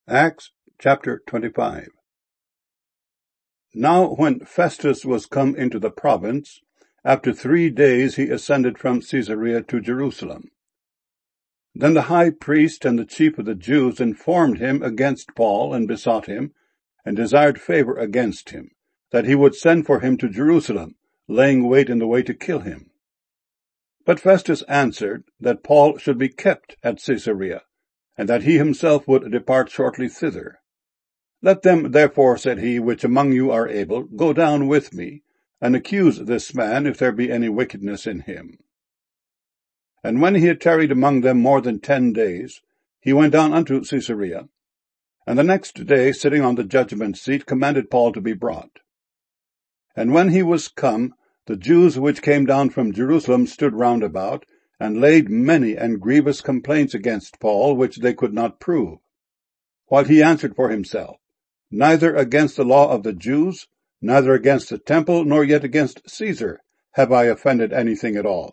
Acts chapter 25. Now when Festus was come into the province, after 3 days he ascended from Caesarea to Jerusalem. Then the high priest and the chief of the Jews informed him against Paul, and besought him, and desired favor against him, that he would send for him to Jerusalem, laying wait in the way to kill him. But Festus answered that Paul should be kept at Caesarea, and that he himself would depart shortly thither. Let them therefore, said he, which among you are able, go down with me, and accuse this man, if there be any wickedness in him. And when he had tarried among them more than 10 days, he went down unto Caesarea, and the next day, sitting on the judgment seat, commanded Paul to be brought. And when he was come, the Jews which came down from Jerusalem stood round about, and laid many and grievous complaints against Paul, which they could not prove. While he answered for himself, Neither against the law of the Jews, neither against the temple, nor yet against Caesar, have I offended anything at all.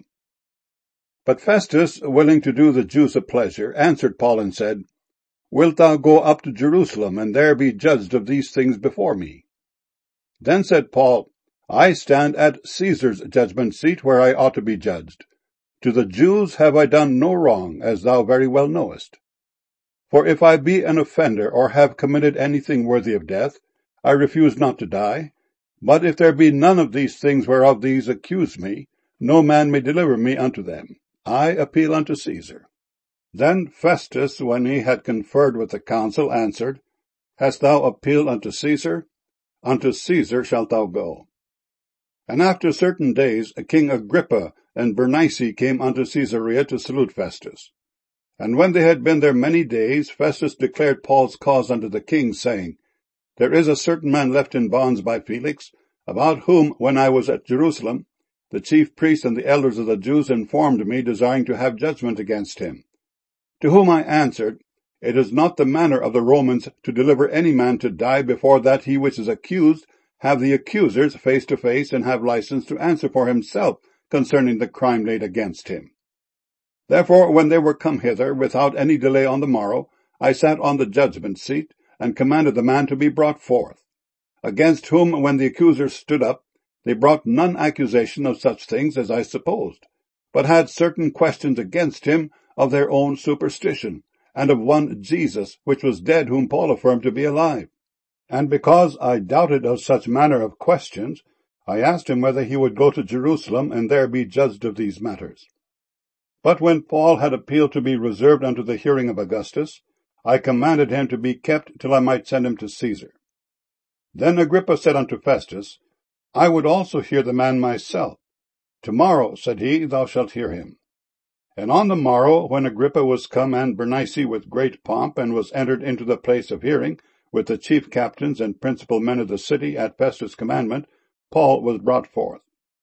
But Festus, willing to do the Jews a pleasure, answered Paul and said, Wilt thou go up to Jerusalem, and there be judged of these things before me? Then said Paul, I stand at Caesar's judgment seat, where I ought to be judged. To the Jews have I done no wrong, as thou very well knowest. For if I be an offender, or have committed anything worthy of death, I refuse not to die. But if there be none of these things whereof these accuse me, no man may deliver me unto them. I appeal unto Caesar. Then Festus, when he had conferred with the council, answered, Hast thou appealed unto Caesar? Unto Caesar shalt thou go. And after certain days, King Agrippa and Bernice came unto Caesarea to salute Festus. And when they had been there many days, Festus declared Paul's cause unto the king, saying, There is a certain man left in bonds by Felix, about whom, when I was at Jerusalem, the chief priests and the elders of the Jews informed me, desiring to have judgment against him. To whom I answered, It is not the manner of the Romans to deliver any man to die before that he which is accused have the accusers face to face, and have license to answer for himself concerning the crime laid against him. Therefore, when they were come hither, without any delay on the morrow, I sat on the judgment seat, and commanded the man to be brought forth, against whom, when the accusers stood up, they brought none accusation of such things as I supposed, but had certain questions against him of their own superstition, and of one Jesus, which was dead, whom Paul affirmed to be alive. And because I doubted of such manner of questions, I asked him whether he would go to Jerusalem, and there be judged of these matters. But when Paul had appealed to be reserved unto the hearing of Augustus, I commanded him to be kept till I might send him to Caesar. Then Agrippa said unto Festus, I would also hear the man myself. Tomorrow, said he, thou shalt hear him. And on the morrow, when Agrippa was come, and Bernice with great pomp, and was entered into the place of hearing, with the chief captains and principal men of the city, at Festus' commandment, Paul was brought forth.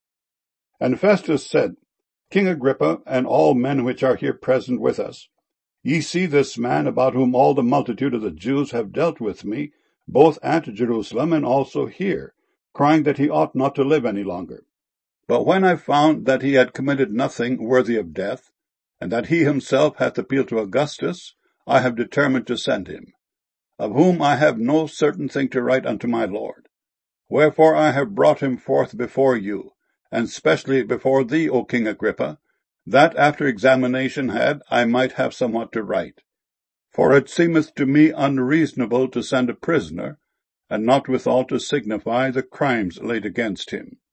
And Festus said, King Agrippa, and all men which are here present with us, ye see this man, about whom all the multitude of the Jews have dealt with me, both at Jerusalem and also here, crying that he ought not to live any longer. But when I found that he had committed nothing worthy of death, and that he himself hath appealed to Augustus, I have determined to send him, of whom I have no certain thing to write unto my lord. Wherefore I have brought him forth before you, and specially before thee, O King Agrippa, that after examination had, I might have somewhat to write. For it seemeth to me unreasonable to send a prisoner, and not withal to signify the crimes laid against him.